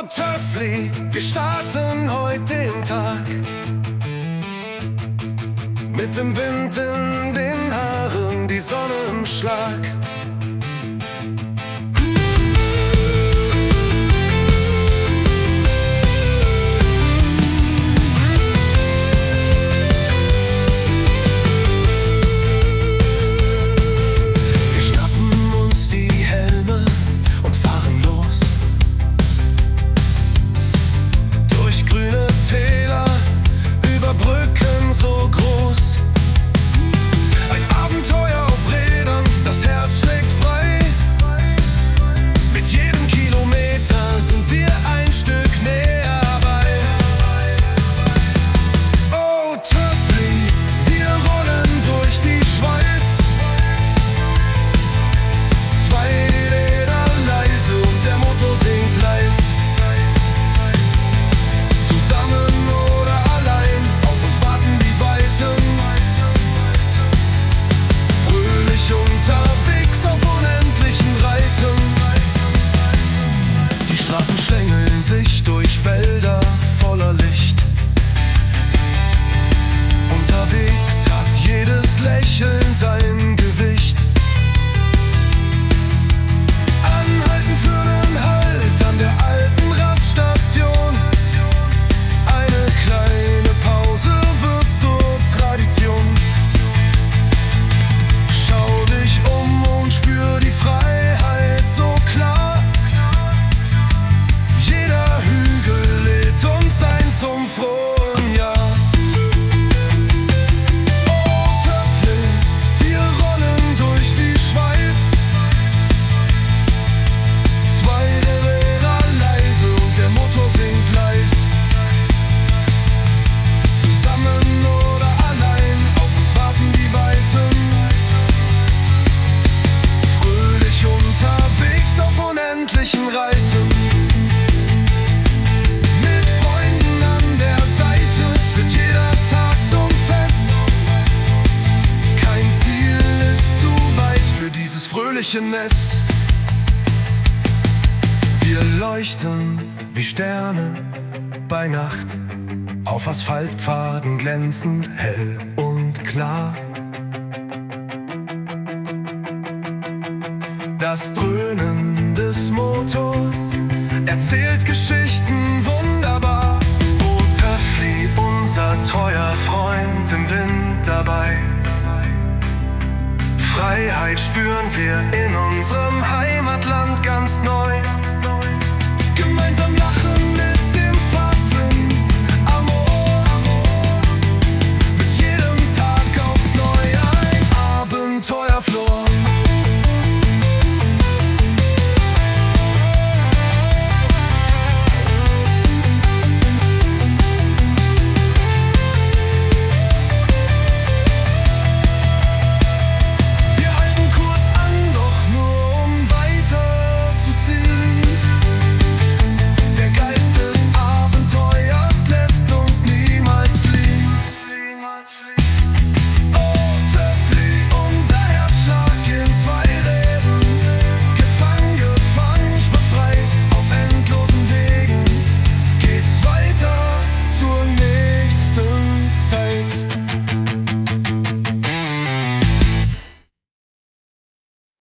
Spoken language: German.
Oh Töffli, wir starten heute den Tag mit dem Wind in den Haaren, die Sonne im Schlag. Durch Wälder voller Licht. Unterwegs hat jedes Lächeln sein Gewicht. Anhalten für den Halt an der alten Raststation. Eine kleine Pause wird zur Tradition. Schau dich um und spür die Freiheit so klar. Zum frohen Jahr. Oh Töffli, wir rollen durch die Schweiz. Zwei der Räder leise und der Motor singt leis. Zusammen oder allein, auf uns warten die Weiten. Fröhlich unterwegs auf unendlichen Reiten. Nest. Wir leuchten wie Sterne bei Nacht, auf Asphaltpfaden glänzend hell und klar. Das Dröhnen des Motors erzählt Geschichten wunderbar. Oh Töffli, unser treuer Freund im Wind dabei. Freiheit spüren wir in unserem Heimatland ganz neu.